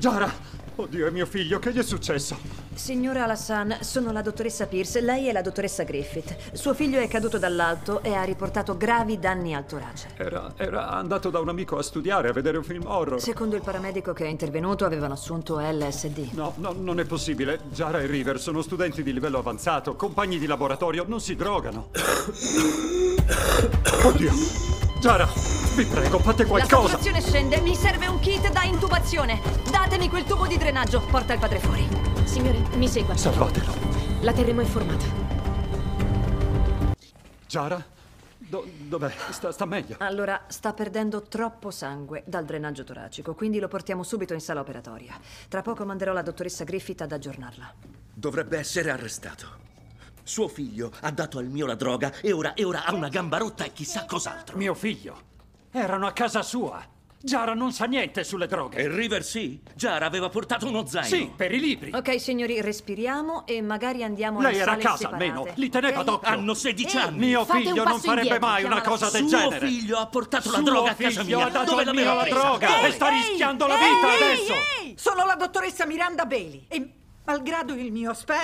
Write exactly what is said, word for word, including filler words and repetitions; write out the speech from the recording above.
Giara! Oddio, è mio figlio, che gli è successo? Signora Alassan, sono la dottoressa Pierce, lei è la dottoressa Griffith. Suo figlio è caduto dall'alto e ha riportato gravi danni al torace. Era, era andato da un amico a studiare, a vedere un film horror. Secondo il paramedico che è intervenuto avevano assunto L S D. No, no, non è possibile. Giara e River sono studenti di livello avanzato, compagni di laboratorio, non si drogano. Oddio! Giara, vi prego, fate qualcosa! La saturazione scende, mi serve un kit da intubazione. Datemi quel tubo di drenaggio, porta il padre fuori. Signore, mi segua. Salvatelo. La terremo informata. Giara? Do- dov'è? Sta, sta meglio. Allora, sta perdendo troppo sangue dal drenaggio toracico, quindi lo portiamo subito in sala operatoria. Tra poco manderò la dottoressa Griffith ad aggiornarla. Dovrebbe essere arrestato. Suo figlio ha dato al mio la droga e ora, e ora ha una gamba rotta e chissà cos'altro. Mio figlio? Erano a casa sua. Giara non sa niente sulle droghe. E River sì? Giara aveva portato uno zaino. Sì, per i libri. Ok, signori, respiriamo e magari andiamo Lei in era a sale casa separate. almeno, li teneva Ok? d'occhio. Hanno sedici Ehi, anni. Mio fate un figlio non passo farebbe indietro, mai una chiamala cosa del Suo genere. figlio ha portato la Suo droga a casa figlio mia. ha dato Dove al mio l'aveva la presa? droga Dove? e sta rischiando la Ehi, vita ehi, adesso. ehi! Sono la dottoressa Miranda Bailey e malgrado il mio aspetto